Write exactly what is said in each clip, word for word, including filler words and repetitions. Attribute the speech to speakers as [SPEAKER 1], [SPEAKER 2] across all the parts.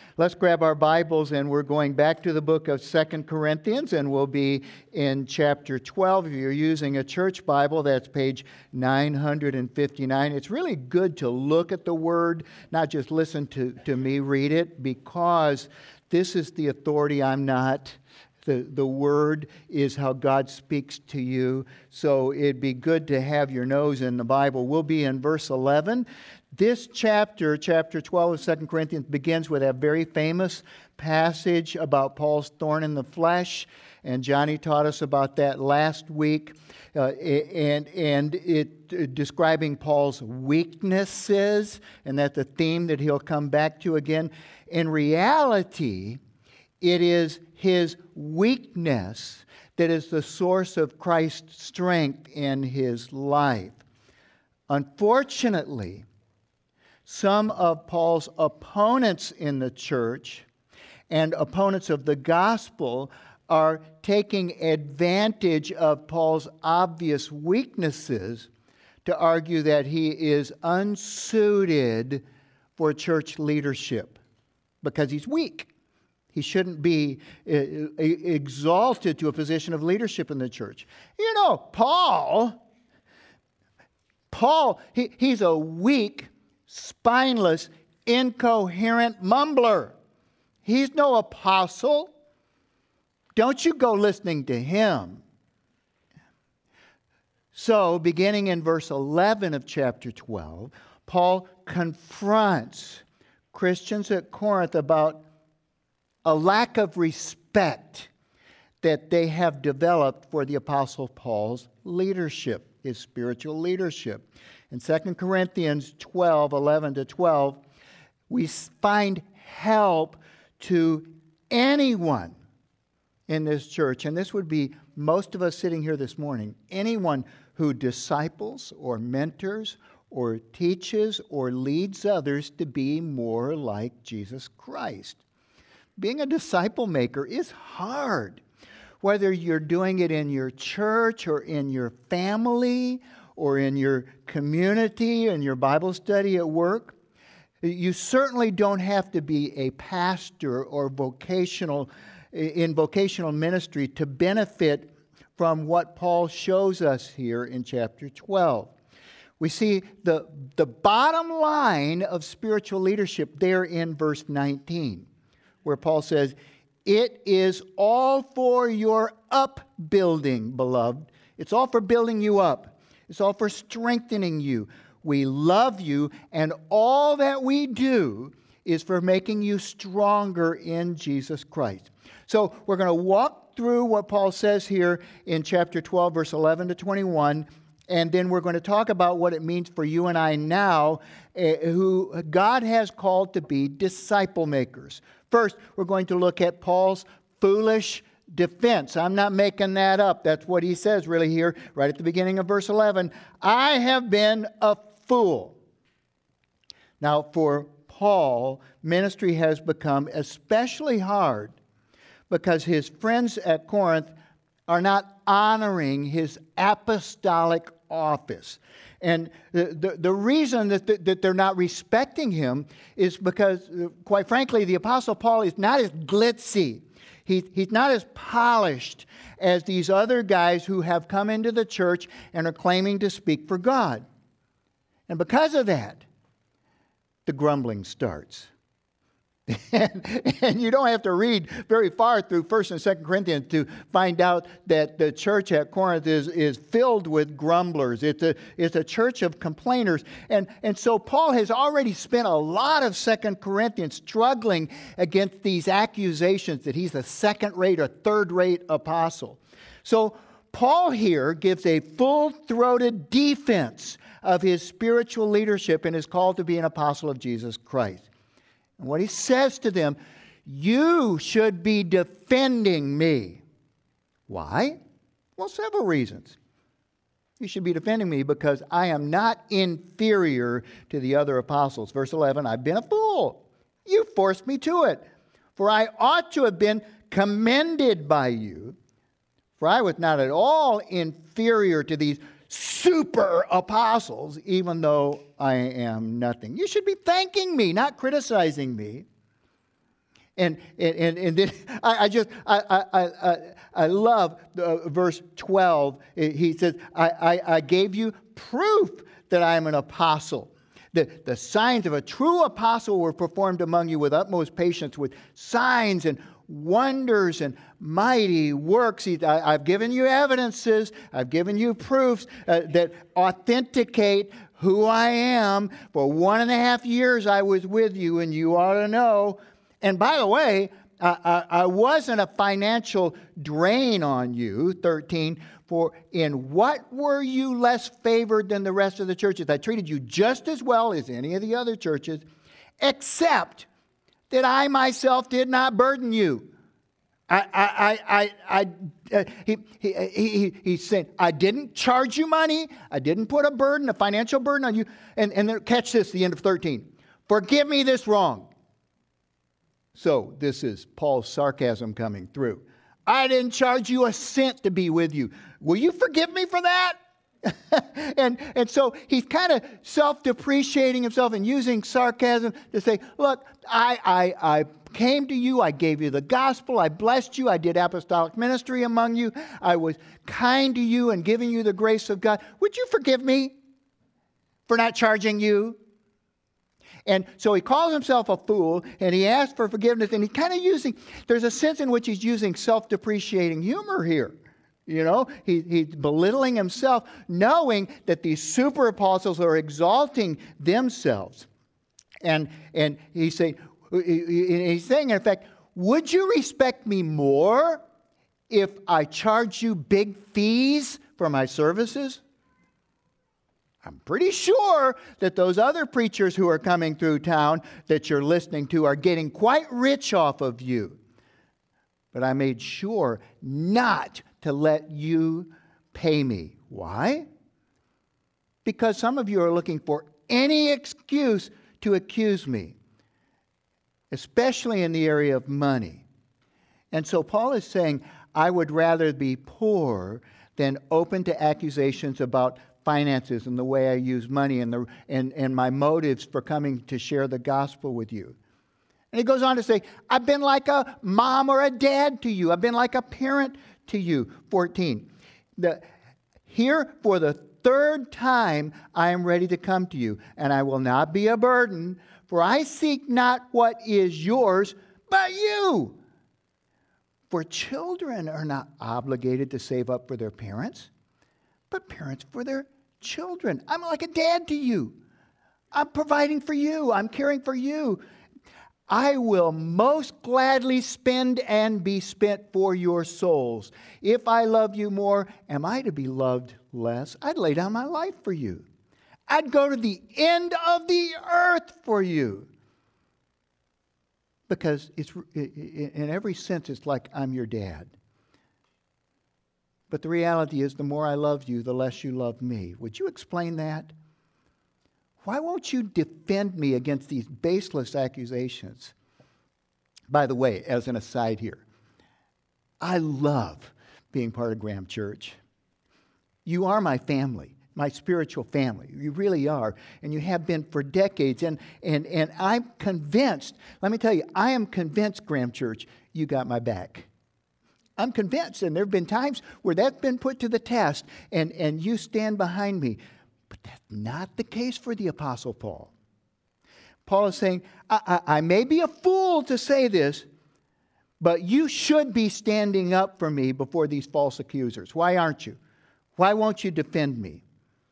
[SPEAKER 1] Let's grab our Bibles, and we're going back to the book of Second Corinthians, and we'll be in chapter twelve. If you're using a church Bible, that's page nine hundred fifty-nine. It's really good to look at the Word, not just listen to, to me read it, because this is the authority. I'm not. The, the Word is how God speaks to you. So it'd be good to have your nose in the Bible. We'll be in verse eleven. This chapter, chapter twelve of Second Corinthians, begins with a very famous passage about Paul's thorn in the flesh. And Johnny taught us about that last week. Uh, and and it uh, describing Paul's weaknesses. And that's a theme that he'll come back to again. In reality, it is his weakness that is the source of Christ's strength in his life. Unfortunately, some of Paul's opponents in the church and opponents of the gospel are taking advantage of Paul's obvious weaknesses to argue that he is unsuited for church leadership because he's weak. He shouldn't be exalted to a position of leadership in the church. You know, Paul, Paul, he, he's a weak, spineless, incoherent mumbler. He's no apostle. Don't you go listening to him. So, beginning in verse eleven of chapter twelve, Paul confronts Christians at Corinth about a lack of respect that they have developed for the Apostle Paul's leadership, his spiritual leadership. In Second Corinthians twelve, eleven to twelve, we find help to anyone in this church, and this would be most of us sitting here this morning, anyone who disciples or mentors or teaches or leads others to be more like Jesus Christ. Being a disciple maker is hard. Whether you're doing it in your church or in your family or in your community and your Bible study at work, you certainly don't have to be a pastor or vocational in vocational ministry to benefit from what Paul shows us here in chapter twelve. We see the, the bottom line of spiritual leadership there in verse nineteen. Where Paul says, it is all for your upbuilding, beloved. It's all for building you up. It's all for strengthening you. We love you, and all that we do is for making you stronger in Jesus Christ. So we're going to walk through what Paul says here in chapter twelve, verse eleven to twenty-one, and then we're going to talk about what it means for you and I now, uh, who God has called to be disciple makers. First, we're going to look at Paul's foolish defense. I'm not making that up. That's what he says really here, right at the beginning of verse eleven. I have been a fool. Now, for Paul, ministry has become especially hard because his friends at Corinth are not honoring his apostolic office. And the, the, the reason that, the, that they're not respecting him is because, quite frankly, the Apostle Paul is not as glitzy. He, he's not as polished as these other guys who have come into the church and are claiming to speak for God. And because of that, the grumbling starts. And, and you don't have to read very far through First and Second Corinthians to find out that the church at Corinth is, is filled with grumblers. It's a, it's a church of complainers. And, and so Paul has already spent a lot of Second Corinthians struggling against these accusations that he's a second-rate or third-rate apostle. So Paul here gives a full-throated defense of his spiritual leadership and his call to be an apostle of Jesus Christ. And what he says to them, you should be defending me. Why? Well, several reasons. You should be defending me because I am not inferior to the other apostles. Verse eleven, I've been a fool. You forced me to it. For I ought to have been commended by you. For I was not at all inferior to these super apostles, even though I am nothing. You should be thanking me, not criticizing me. And, and, and, and then I, I just, I, I, I, I love uh, verse twelve. He says, I, I, I gave you proof that I am an apostle. The, the signs of a true apostle were performed among you with utmost patience, with signs and wonders and mighty works. He, I, I've given you evidences. I've given you proofs uh, that authenticate who I am. For one and a half years I was with you, and you ought to know. And by the way, I, I, I wasn't a financial drain on you, thirteen. For in what were you less favored than the rest of the churches? I treated you just as well as any of the other churches, except that I myself did not burden you. I, I, I, I, I uh, he, he, he, he's saying, I didn't charge you money. I didn't put a burden, a financial burden on you. And, and then catch this, the end of thirteen. Forgive me this wrong. So this is Paul's sarcasm coming through. I didn't charge you a cent to be with you. Will you forgive me for that? and, and so he's kind of self-depreciating himself and using sarcasm to say, look, I, I, I came to you. I gave you the gospel. I blessed you. I did apostolic ministry among you. I was kind to you and giving you the grace of God. Would you forgive me for not charging you? And so he calls himself a fool, and he asks for forgiveness, and he's kind of using, there's a sense in which he's using self-depreciating humor here. You know, he, he's belittling himself, knowing that these super apostles are exalting themselves. And, and he's saying, he's saying, in effect, would you respect me more if I charge you big fees for my services? I'm pretty sure that those other preachers who are coming through town that you're listening to are getting quite rich off of you. But I made sure not to let you pay me. Why? Because some of you are looking for any excuse to accuse me, especially in the area of money. And so Paul is saying, I would rather be poor than open to accusations about finances and the way I use money and, the, and, and my motives for coming to share the gospel with you. And he goes on to say, I've been like a mom or a dad to you. I've been like a parent to you. fourteen. The, here for the third time I am ready to come to you, and I will not be a burden, for I seek not what is yours, but you. For children are not obligated to save up for their parents, but parents for their children. I'm like a dad to you. I'm providing for you. I'm caring for you. I will most gladly spend and be spent for your souls. If I love you more, am I to be loved less? I'd lay down my life for you. I'd go to the end of the earth for you. Because it's in every sense, it's like I'm your dad. But the reality is, the more I love you, the less you love me. Would you explain that? Why won't you defend me against these baseless accusations? By the way, as an aside here, I love being part of Graham Church. You are my family, my spiritual family. You really are. And you have been for decades. And, and, and I'm convinced, let me tell you, I am convinced, Graham Church, you got my back. I'm convinced, and there have been times where that's been put to the test, and, and you stand behind me. But that's not the case for the Apostle Paul. Paul is saying, I, I, I may be a fool to say this, but you should be standing up for me before these false accusers. Why aren't you? Why won't you defend me?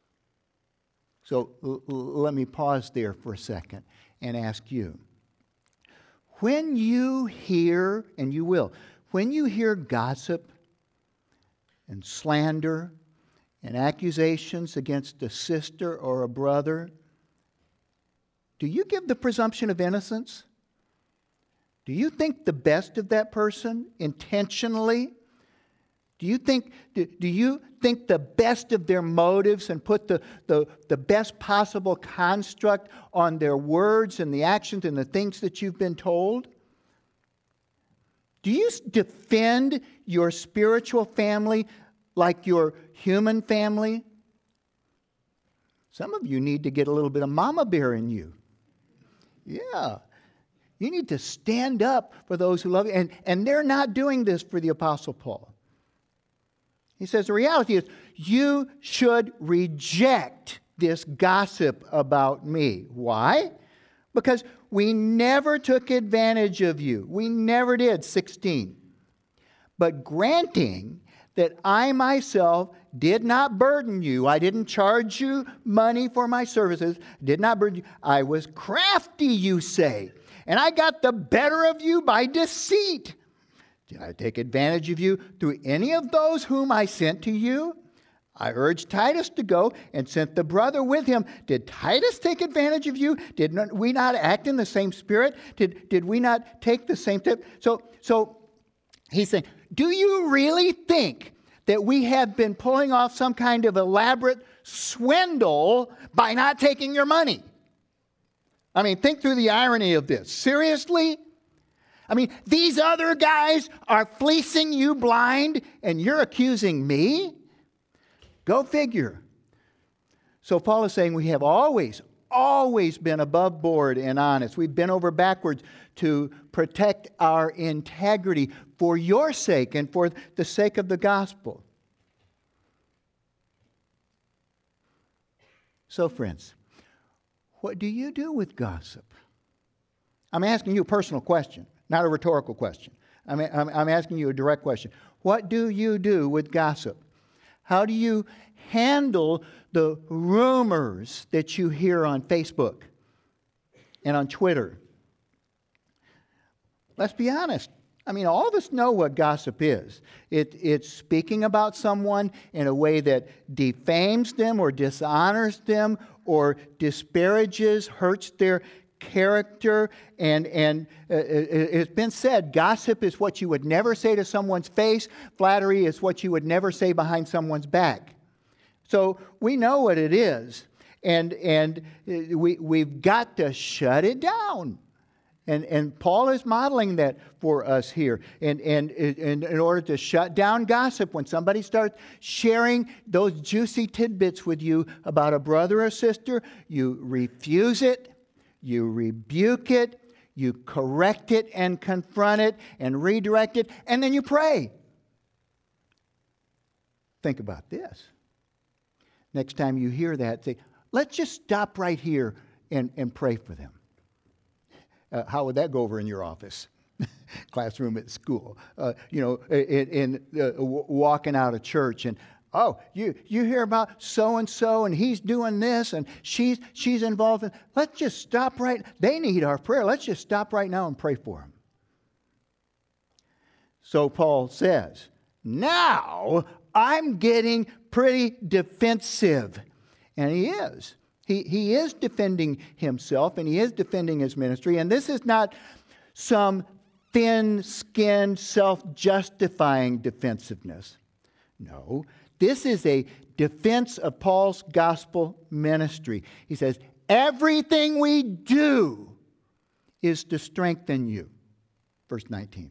[SPEAKER 1] So l- l- let me pause there for a second and ask you. When you hear, and you will, when you hear gossip and slander and accusations against a sister or a brother, do you give the presumption of innocence? Do you think the best of that person intentionally? Do you think, do, do you think the best of their motives and put the, the, the best possible construct on their words and the actions and the things that you've been told? Do you defend your spiritual family like your human family? Some of you need to get a little bit of mama bear in you. Yeah. You need to stand up for those who love you. And, and they're not doing this for the Apostle Paul. He says the reality is you should reject this gossip about me. Why? Because we never took advantage of you. We never did, sixteen. But granting that I myself did not burden you, I didn't charge you money for my services, did not burden you. I was crafty, you say, and I got the better of you by deceit. Did I take advantage of you through any of those whom I sent to you? I urged Titus to go and sent the brother with him. Did Titus take advantage of you? Did not, we not act in the same spirit? Did, did we not take the same tip? So, so he's saying, do you really think that we have been pulling off some kind of elaborate swindle by not taking your money? I mean, think through the irony of this. Seriously? I mean, these other guys are fleecing you blind and you're accusing me? Go figure. So Paul is saying we have always, always been above board and honest. We've been over backwards to protect our integrity for your sake and for the sake of the gospel. So friends, what do you do with gossip? I'm asking you a personal question, not a rhetorical question. I'm, I'm, I'm asking you a direct question. What do you do with gossip? How do you handle the rumors that you hear on Facebook and on Twitter? Let's be honest. I mean, all of us know what gossip is. It, it's speaking about someone in a way that defames them or dishonors them or disparages, hurts their character. And, and uh, it's been said, gossip is what you would never say to someone's face. Flattery is what you would never say behind someone's back. So we know what it is. And, and we, we've got to shut it down. And, and Paul is modeling that for us here. And, and, and in order to shut down gossip, when somebody starts sharing those juicy tidbits with you about a brother or sister, you refuse it, you rebuke it, you correct it and confront it and redirect it, and then you pray. Think about this. Next time you hear that, say, let's just stop right here and, and pray for them. Uh, how would that go over in your office, classroom at school? Uh, you know, in, in uh, w- walking out of church and, oh, you you hear about so and so and he's doing this and she's she's involved in. Let's just stop right. They need our prayer. Let's just stop right now and pray for them. So Paul says, now I'm getting pretty defensive, and he is. He, he is defending himself, and he is defending his ministry. And this is not some thin-skinned, self-justifying defensiveness. No, this is a defense of Paul's gospel ministry. He says, everything we do is to strengthen you. Verse nineteen.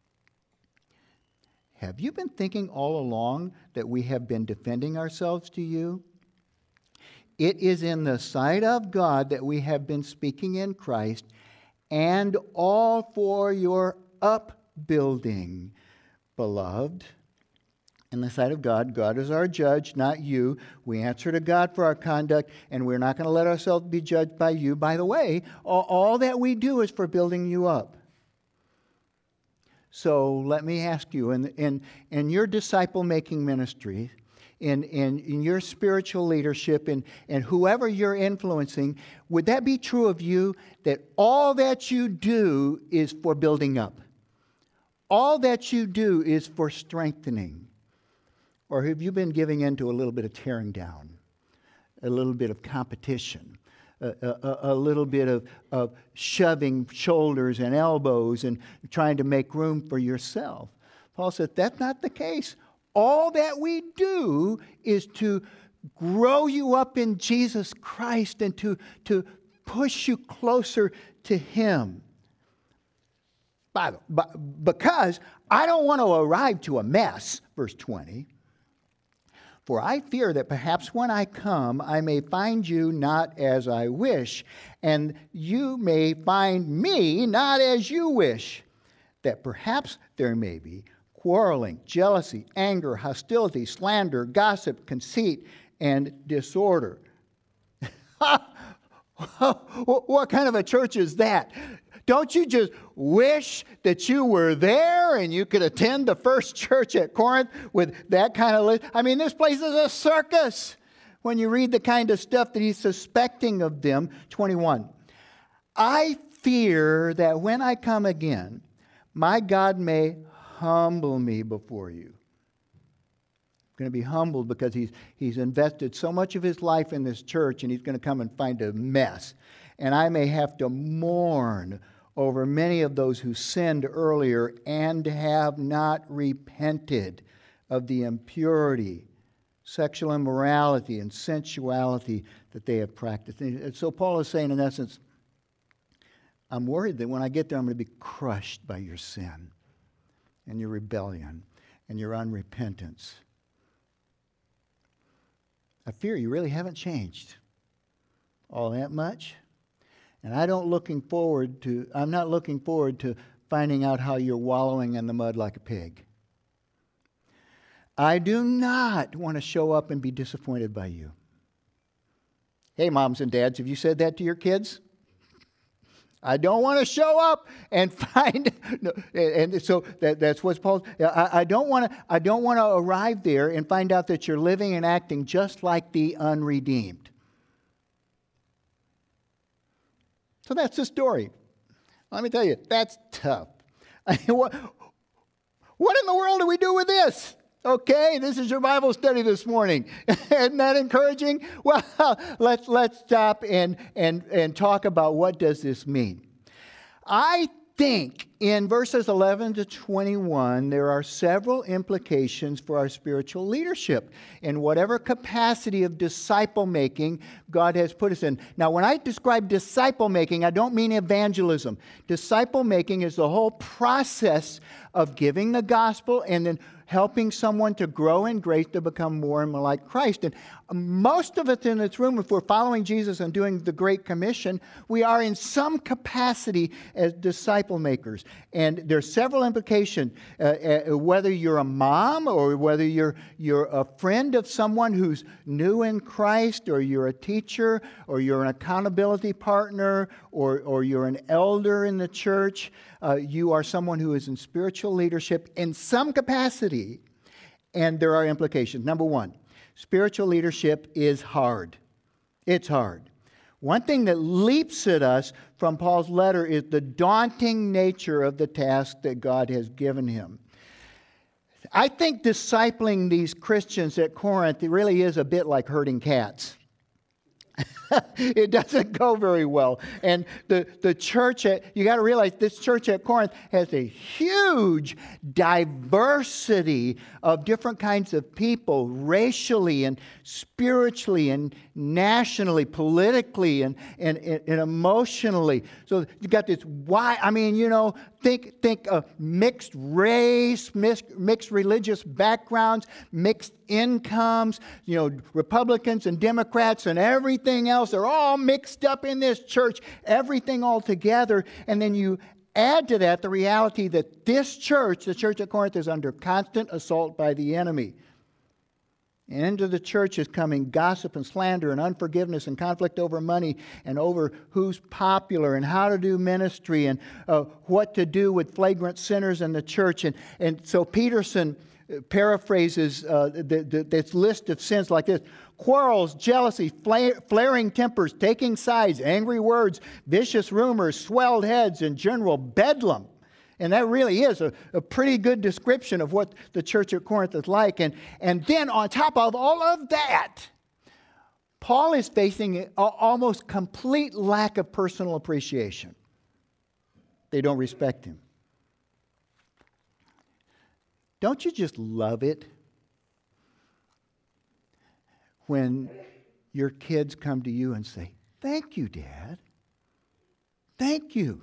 [SPEAKER 1] Have you been thinking all along that we have been defending ourselves to you? It is in the sight of God that we have been speaking in Christ, and all for your upbuilding, beloved. In the sight of God, God is our judge, not you. We answer to God for our conduct, and we're not going to let ourselves be judged by you. By the way, all, all that we do is for building you up. So let me ask you, in, in, in your disciple-making ministry, In, in, in your spiritual leadership and, and whoever you're influencing, would that be true of you, that all that you do is for building up? All that you do is for strengthening? Or have you been giving in to a little bit of tearing down, a little bit of competition, a, a, a little bit of, of shoving shoulders and elbows and trying to make room for yourself? Paul said, that's not the case. All that we do is to grow you up in Jesus Christ and to, to push you closer to Him. By the, by, because I don't want to arrive to a mess, verse twenty. For I fear that perhaps when I come, I may find you not as I wish, and you may find me not as you wish, that perhaps there may be quarreling, jealousy, anger, hostility, slander, gossip, conceit, and disorder. What kind of a church is that? Don't you just wish that you were there and you could attend the first church at Corinth with that kind of list? I mean, this place is a circus when you read the kind of stuff that he's suspecting of them. twenty-one. I fear that when I come again, my God may humble me before you. I'm going to be humbled because he's, he's invested so much of his life in this church, and he's going to come and find a mess. And I may have to mourn over many of those who sinned earlier and have not repented of the impurity, sexual immorality, and sensuality that they have practiced. And so Paul is saying, in essence, I'm worried that when I get there, I'm going to be crushed by your sin and your rebellion and your unrepentance. I fear you really haven't changed all that much. And I don't looking forward to, I'm not looking forward to finding out how you're wallowing in the mud like a pig. I do not want to show up and be disappointed by you. Hey, moms and dads, have you said that to your kids? I don't want to show up and find, no, and so that, that's what's Paul. I, I don't want to. I don't want to arrive there and find out that you're living and acting just like the unredeemed. So that's the story. Let me tell you, that's tough. I mean, what, what in the world do we do with this? Okay, this is your Bible study this morning. Isn't that encouraging? Well, let's let's stop and and and talk about what does this mean. I think in verses eleven to twenty-one, there are several implications for our spiritual leadership in whatever capacity of disciple making God has put us in. Now, when I describe disciple making, I don't mean evangelism. Disciple making is the whole process of giving the gospel and then helping someone to grow in grace to become more and more like Christ. And most of us in this room, if we're following Jesus and doing the Great Commission, we are in some capacity as disciple makers. And there's several implications, uh, uh, whether you're a mom or whether you're, you're a friend of someone who's new in Christ, or you're a teacher, or you're an accountability partner, or, or you're an elder in the church. Uh, you are someone who is in spiritual leadership in some capacity, and there are implications. Number one, spiritual leadership is hard. It's hard. One thing that leaps at us from Paul's letter is the daunting nature of the task that God has given him. I think discipling these Christians at Corinth, it really is a bit like herding cats. It doesn't go very well. And the, the church, at, you got to realize this church at Corinth has a huge diversity of different kinds of people, racially and spiritually and nationally, politically and, and, and, and emotionally. So you got this wide, I mean, you know, think, think of mixed race, mixed, mixed religious backgrounds, mixed incomes, you know, Republicans and Democrats and everything else. They're all mixed up in this church, everything all together. And then you add to that the reality that this church, the church at Corinth, is under constant assault by the enemy. And into the church is coming gossip and slander and unforgiveness and conflict over money and over who's popular and how to do ministry and uh, what to do with flagrant sinners in the church. And, and so Peterson paraphrases uh, the, the, this list of sins like this: quarrels, jealousy, fla- flaring tempers, taking sides, angry words, vicious rumors, swelled heads, and general bedlam. And that really is a, a pretty good description of what the church at Corinth is like. And, and then on top of all of that, Paul is facing an almost complete lack of personal appreciation. They don't respect him. Don't you just love it when your kids come to you and say, "Thank you, Dad. Thank you."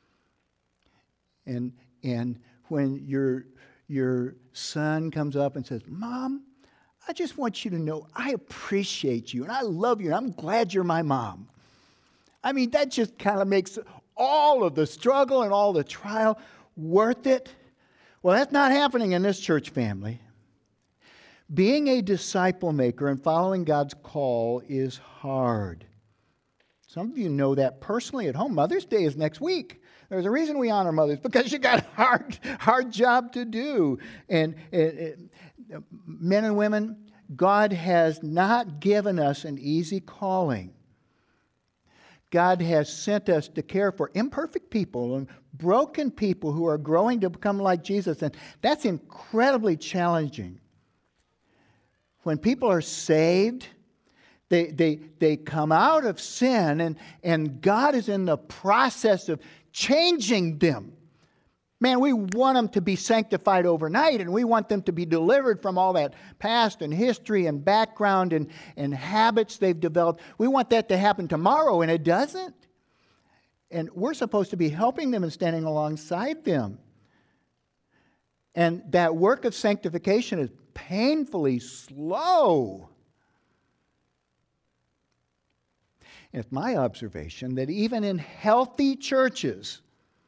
[SPEAKER 1] And and when your your son comes up and says, "Mom, I just want you to know I appreciate you and I love you and I'm glad you're my mom. I mean, that just kind of makes all of the struggle and all the trial worth it. Well, that's not happening in this church family. Being a disciple maker and following God's call is hard. Some of you know that personally at home. Mother's Day is next week. There's a reason we honor mothers, because you got a hard, hard job to do. And it, it, men and women, God has not given us an easy calling. God has sent us to care for imperfect people and broken people who are growing to become like Jesus. And that's incredibly challenging. When people are saved, they, they, they come out of sin, and, and God is in the process of changing them. Man, we want them to be sanctified overnight, and we want them to be delivered from all that past and history and background and, and habits they've developed. We want that to happen tomorrow, and it doesn't. And we're supposed to be helping them and standing alongside them. And that work of sanctification is painfully slow. And it's my observation that even in healthy churches,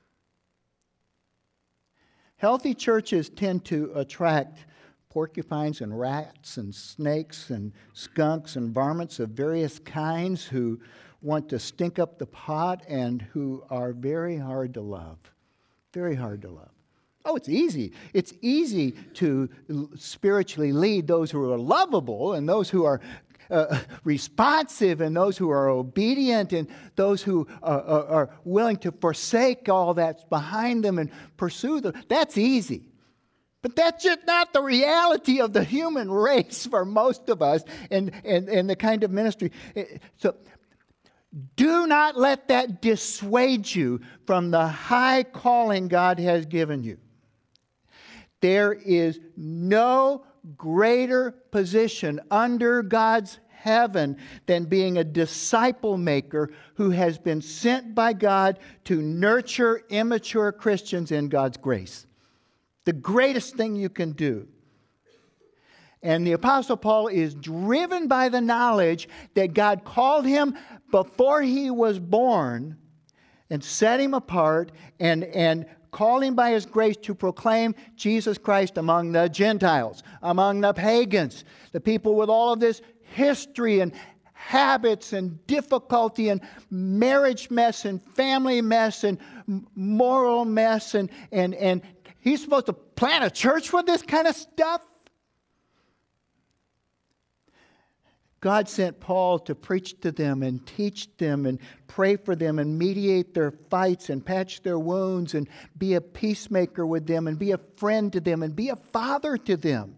[SPEAKER 1] healthy churches tend to attract porcupines and rats and snakes and skunks and varmints of various kinds who want to stink up the pot and who are very hard to love. Very hard to love. Oh, it's easy. It's easy to spiritually lead those who are lovable and those who are uh, responsive and those who are obedient and those who are, are, are willing to forsake all that's behind them and pursue them. That's easy. But that's just not the reality of the human race for most of us and, and, and the kind of ministry. So do not let that dissuade you from the high calling God has given you. There is no greater position under God's heaven than being a disciple maker who has been sent by God to nurture immature Christians in God's grace. The greatest thing you can do. And the Apostle Paul is driven by the knowledge that God called him before he was born and set him apart and, and called him by his grace to proclaim Jesus Christ among the Gentiles, among the pagans, the people with all of this history and habits and difficulty and marriage mess and family mess and moral mess. And, and, and he's supposed to plant a church with this kind of stuff? God sent Paul to preach to them and teach them and pray for them and mediate their fights and patch their wounds and be a peacemaker with them and be a friend to them and be a father to them.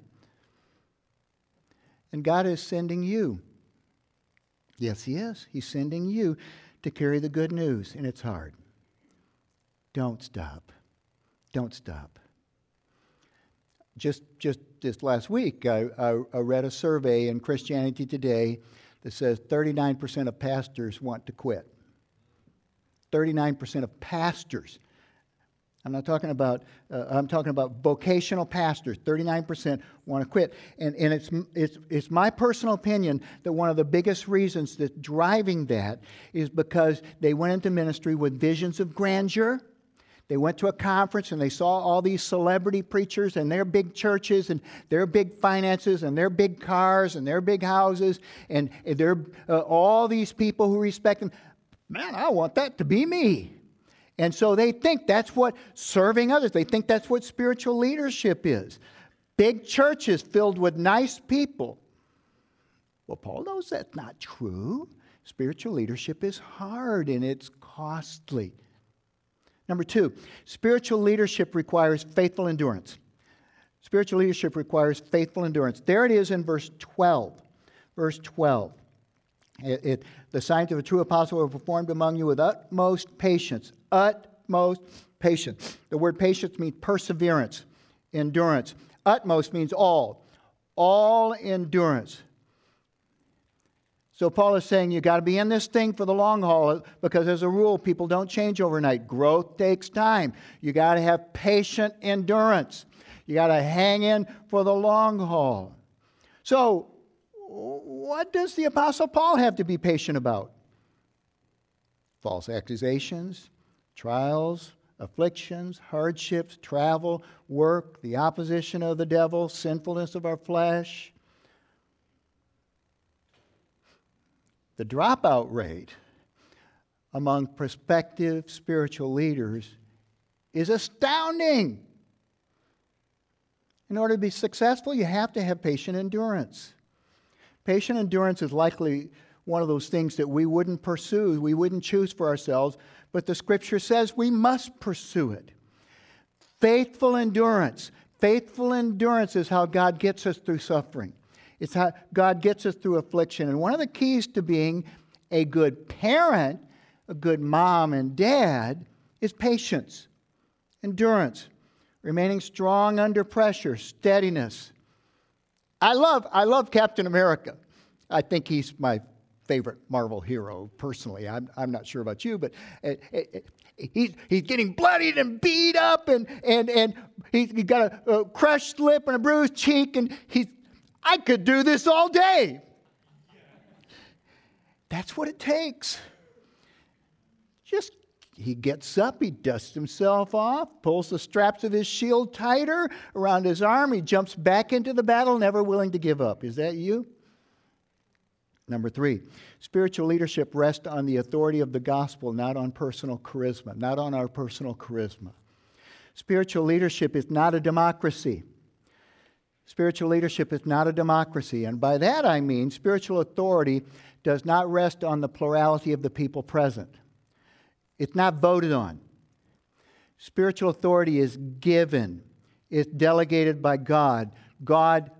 [SPEAKER 1] And God is sending you. Yes, He is. He's sending you to carry the good news, and it's hard. Don't stop. Don't stop. Just, just this last week, I, I, I read a survey in Christianity Today that says thirty-nine percent of pastors want to quit. thirty-nine percent of pastors. I'm not talking about, uh, I'm talking about vocational pastors. thirty-nine percent want to quit. And, and it's, it's, it's my personal opinion that one of the biggest reasons that's driving that is because they went into ministry with visions of grandeur. They went to a conference and they saw all these celebrity preachers and their big churches and their big finances and their big cars and their big houses and their, uh, all these people who respect them. Man, I want that to be me. And so they think that's what serving others, they think that's what spiritual leadership is. Big churches filled with nice people. Well, Paul knows that's not true. Spiritual leadership is hard and it's costly. Number two, spiritual leadership requires faithful endurance. Spiritual leadership requires faithful endurance. There it is in verse twelve. Verse twelve. It, it, the signs of a true apostle are performed among you with utmost patience. Utmost patience. The word patience means perseverance, endurance. Utmost means all. All endurance. So Paul is saying you got to be in this thing for the long haul because as a rule, people don't change overnight. Growth takes time. You got to have patient endurance. You got to hang in for the long haul. So, what does the Apostle Paul have to be patient about? False accusations, trials, afflictions, hardships, travel, work, the opposition of the devil, sinfulness of our flesh. The dropout rate among prospective spiritual leaders is astounding. In order to be successful, you have to have patient endurance. Patient endurance is likely one of those things that we wouldn't pursue, we wouldn't choose for ourselves, but the Scripture says we must pursue it. Faithful endurance. Faithful endurance is how God gets us through suffering. It's how God gets us through affliction. And one of the keys to being a good parent, a good mom and dad, is patience, endurance, remaining strong under pressure, steadiness. I love, I love Captain America. I think he's my favorite Marvel hero, personally. I'm, I'm not sure about you, but uh, uh, he's, he's getting bloodied and beat up, and, and, and he's got a, a crushed lip and a bruised cheek, and he's, I could do this all day. That's what it takes. Just, he gets up, he dusts himself off, pulls the straps of his shield tighter around his arm, he jumps back into the battle, never willing to give up. Is that you? Number three, spiritual leadership rests on the authority of the gospel, not on personal charisma, not on our personal charisma. Spiritual leadership is not a democracy. Spiritual leadership is not a democracy. And by that I mean spiritual authority does not rest on the plurality of the people present. It's not voted on. Spiritual authority is given. It's delegated by God. God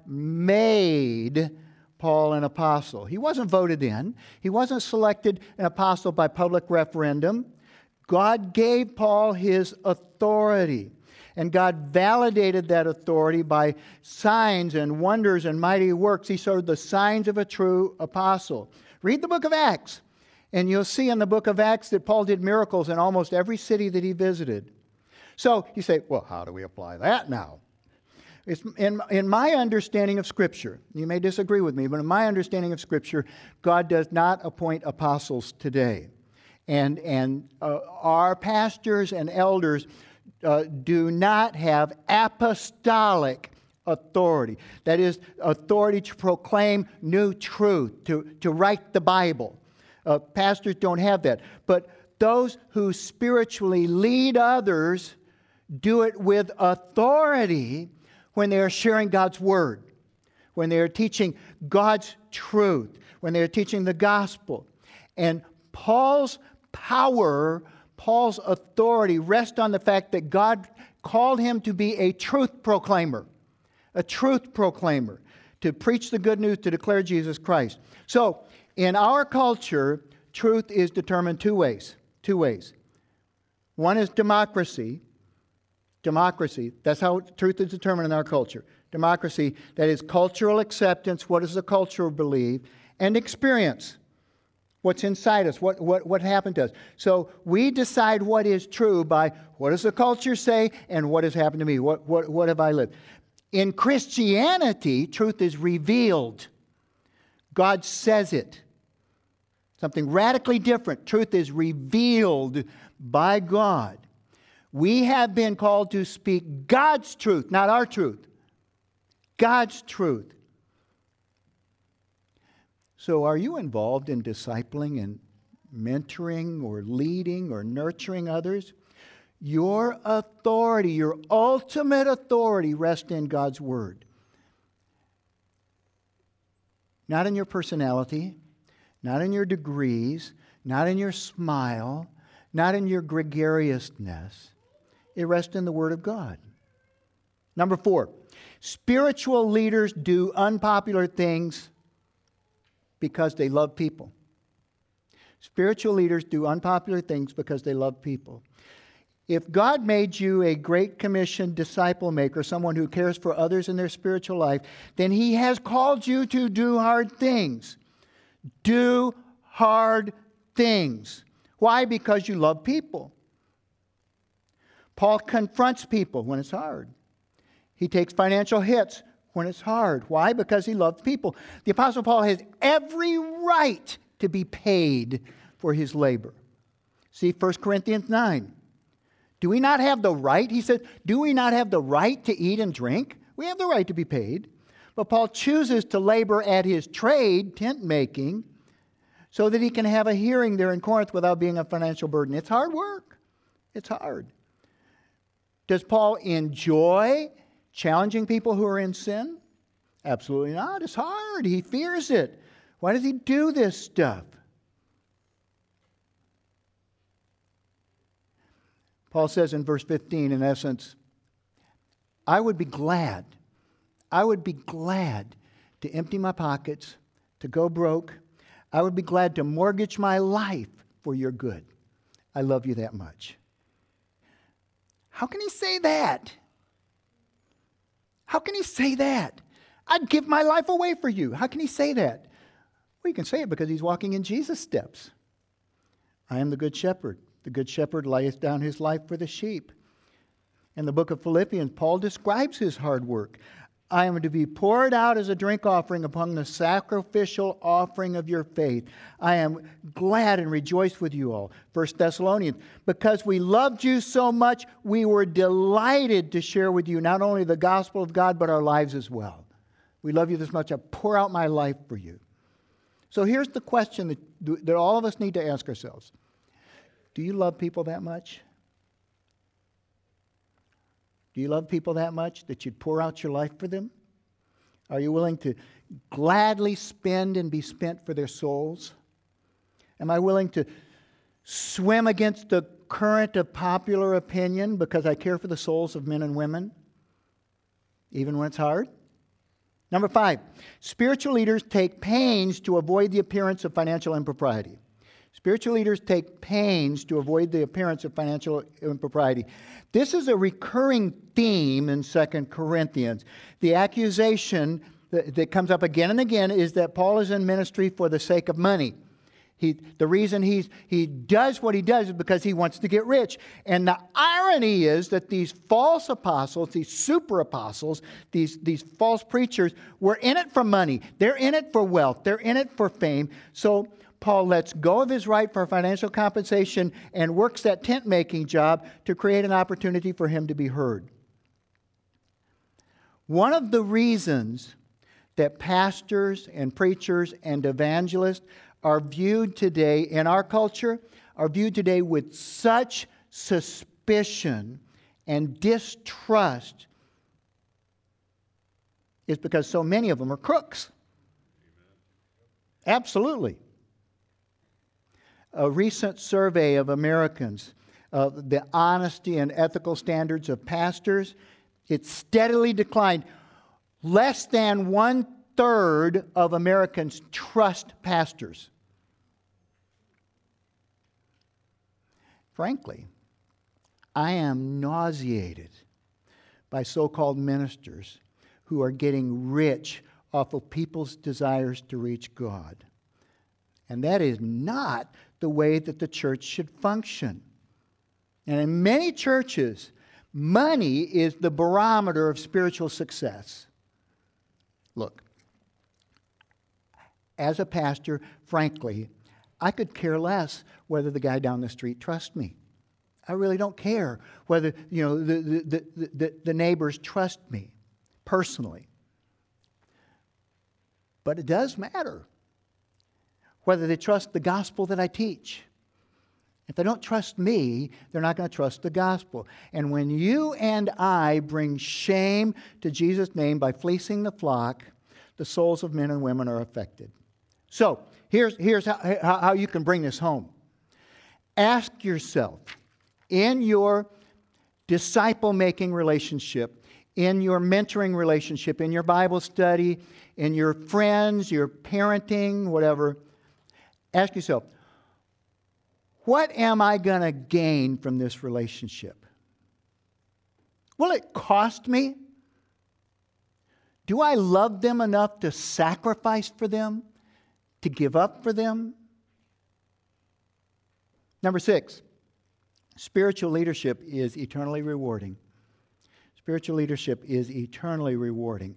[SPEAKER 1] made Paul an apostle. He wasn't voted in. He wasn't selected an apostle by public referendum. God gave Paul his authority. And God validated that authority by signs and wonders and mighty works. He showed the signs of a true apostle. Read the book of Acts, and you'll see in the book of Acts that Paul did miracles in almost every city that he visited. So you say, well, how do we apply that now? It's in, in my understanding of Scripture, you may disagree with me, but in my understanding of Scripture, God does not appoint apostles today. And, and uh, our pastors and elders Uh, do not have apostolic authority. That is, authority to proclaim new truth, to, to write the Bible. Uh, pastors don't have that. But those who spiritually lead others do it with authority when they are sharing God's Word, when they are teaching God's truth, when they are teaching the gospel. And Paul's power, Paul's authority rests on the fact that God called him to be a truth proclaimer, a truth proclaimer, to preach the good news, to declare Jesus Christ. So, in our culture, truth is determined two ways. Two ways. One is democracy. Democracy. That's how truth is determined in our culture. Democracy, that is cultural acceptance. What does the culture believe? And experience. What's inside us? What, what, what happened to us? So we decide what is true by what does the culture say and what has happened to me? What, what, what have I lived? In Christianity, truth is revealed. God says it. Something radically different. Truth is revealed by God. We have been called to speak God's truth, not our truth. God's truth. So are you involved in discipling and mentoring or leading or nurturing others? Your authority, your ultimate authority rests in God's Word. Not in your personality, not in your degrees, not in your smile, not in your gregariousness. It rests in the Word of God. Number four, spiritual leaders do unpopular things because they love people. Spiritual leaders do unpopular things because they love people. If God made you a Great Commission disciple maker, someone who cares for others in their spiritual life, then He has called you to do hard things. Do hard things. Why? Because you love people. Paul confronts people when it's hard. He takes financial hits when it's hard. Why? Because he loved people. The Apostle Paul has every right to be paid for his labor. See First Corinthians nine. Do we not have the right? He said, do we not have the right to eat and drink? We have the right to be paid. But Paul chooses to labor at his trade, tent making, so that he can have a hearing there in Corinth without being a financial burden. It's hard work. It's hard. Does Paul enjoy challenging people who are in sin? Absolutely not. It's hard. He fears it. Why does he do this stuff? Paul says in verse fifteen, in essence, I would be glad, I would be glad to empty my pockets, to go broke. I would be glad to mortgage my life for your good. I love you that much. How can he say that? How can he say that? I'd give my life away for you. How can he say that? Well, he can say it because he's walking in Jesus' steps. I am the good shepherd. The good shepherd lays down his life for the sheep. In the book of Philippians, Paul describes his hard work. I am to be poured out as a drink offering upon the sacrificial offering of your faith. I am glad and rejoice with you all. First Thessalonians, because we loved you so much, we were delighted to share with you not only the gospel of God, but our lives as well. We love you this much. I pour out my life for you. So here's the question that, that all of us need to ask ourselves. Do you love people that much? Do you love people that much that you'd pour out your life for them? Are you willing to gladly spend and be spent for their souls? Am I willing to swim against the current of popular opinion because I care for the souls of men and women, even when it's hard? Number five, spiritual leaders take pains to avoid the appearance of financial impropriety. Spiritual leaders take pains to avoid the appearance of financial impropriety. This is a recurring theme in Second Corinthians. The accusation that, that comes up again and again is that Paul is in ministry for the sake of money. He, the reason he's, he does what he does is because he wants to get rich. And the irony is that these false apostles, these super apostles, these, these false preachers were in it for money. They're in it for wealth. They're in it for fame. So Paul lets go of his right for financial compensation and works that tent-making job to create an opportunity for him to be heard. One of the reasons that pastors and preachers and evangelists are viewed today in our culture, are viewed today with such suspicion and distrust is because so many of them are crooks. Absolutely. A recent survey of Americans, uh, the honesty and ethical standards of pastors, it steadily declined. Less than one-third of Americans trust pastors. Frankly, I am nauseated by so-called ministers who are getting rich off of people's desires to reach God. And that is not the way that the church should function. And in many churches, money is the barometer of spiritual success. Look, as a pastor, frankly, I could care less whether the guy down the street trusts me. I really don't care whether, you know, the, the, the, the, the neighbors trust me personally. But it does matter whether they trust the gospel that I teach. If they don't trust me, they're not going to trust the gospel. And when you and I bring shame to Jesus' name by fleecing the flock, the souls of men and women are affected. So, here's, here's how, how you can bring this home. Ask yourself, in your disciple-making relationship, in your mentoring relationship, in your Bible study, in your friends, your parenting, whatever, ask yourself, what am I going to gain from this relationship? Will it cost me? Do I love them enough to sacrifice for them, to give up for them? Number six, spiritual leadership is eternally rewarding. Spiritual leadership is eternally rewarding.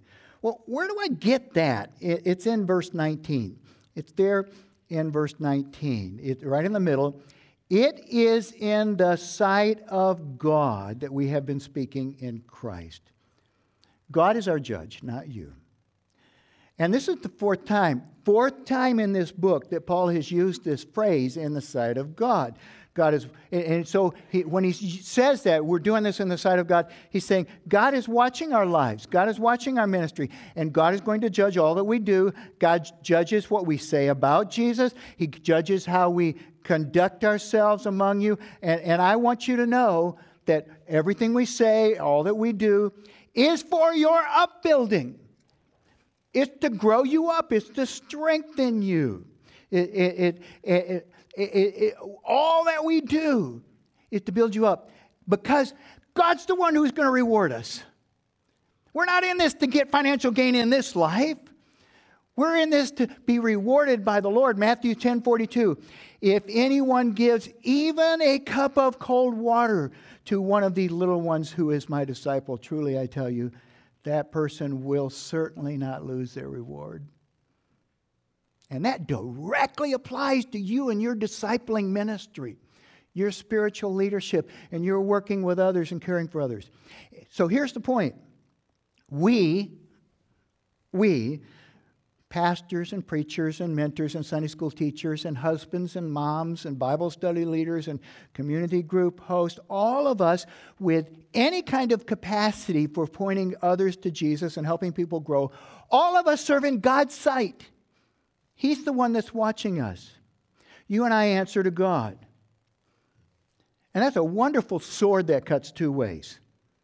[SPEAKER 1] Well, where do I get that? It's in verse nineteen. It's there in verse nineteen. It's right in the middle. It is in the sight of God that we have been speaking in Christ. God is our judge, not you. And this is the fourth time, fourth time in this book that Paul has used this phrase, in the sight of God. God is, and so he, when he says that, we're doing this in the sight of God, he's saying God is watching our lives. God is watching our ministry. And God is going to judge all that we do. God judges what we say about Jesus. He judges how we conduct ourselves among you. And, and I want you to know that everything we say, all that we do, is for your upbuilding. It's to grow you up. It's to strengthen you. It, it, it, it, it, it, it, all that we do is to build you up, because God's the one who's going to reward us. We're not in this to get financial gain in this life. We're in this to be rewarded by the Lord. Matthew ten forty-two. If anyone gives even a cup of cold water to one of these little ones who is my disciple, truly I tell you, that person will certainly not lose their reward. And that directly applies to you and your discipling ministry, your spiritual leadership, and your working with others and caring for others. So here's the point. We, we, pastors and preachers and mentors and Sunday school teachers and husbands and moms and Bible study leaders and community group hosts, all of us with any kind of capacity for pointing others to Jesus and helping people grow, all of us serve in God's sight. He's the one that's watching us. You and I answer to God. And that's a wonderful sword that cuts two ways.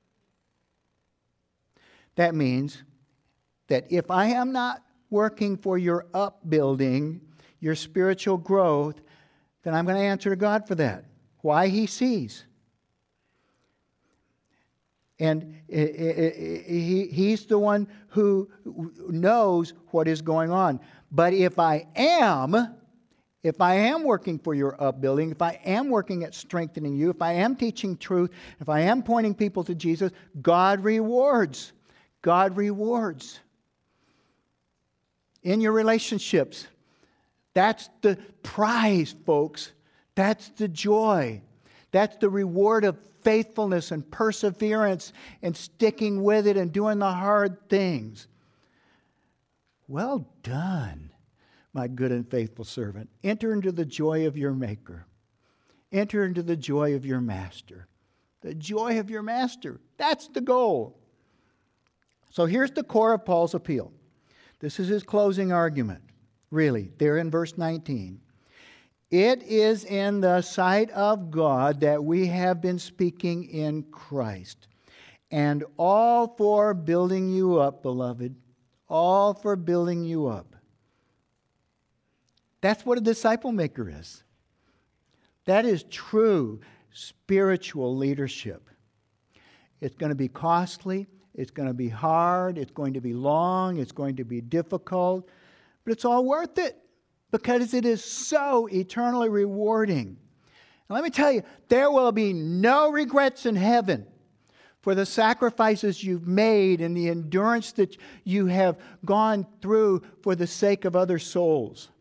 [SPEAKER 1] That means that if I am not working for your upbuilding, your spiritual growth, then I'm going to answer to God for that. Why? He sees. And he, he's the one who knows what is going on. But if I am, if I am working for your upbuilding, if I am working at strengthening you, if I am teaching truth, if I am pointing people to Jesus, God rewards. God rewards. In your relationships, that's the prize, folks. That's the joy. That's the reward of faithfulness and perseverance and sticking with it and doing the hard things. Well done, my good and faithful servant. Enter into the joy of your Maker. Enter into the joy of your Master. The joy of your Master. That's the goal. So here's the core of Paul's appeal. This is his closing argument, really, there in verse nineteen. It is in the sight of God that we have been speaking in Christ, and all for building you up, beloved, all for building you up. That's what a disciple maker is. That is true spiritual leadership. It's going to be costly. It's going to be hard. It's going to be long. It's going to be difficult. But it's all worth it because it is so eternally rewarding. And let me tell you, there will be no regrets in heaven for the sacrifices you've made and the endurance that you have gone through for the sake of other souls.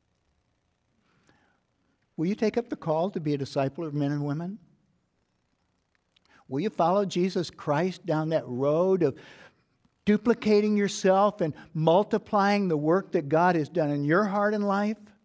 [SPEAKER 1] Will you take up the call to be a disciple of men and women? Will you follow Jesus Christ down that road of duplicating yourself and multiplying the work that God has done in your heart and life?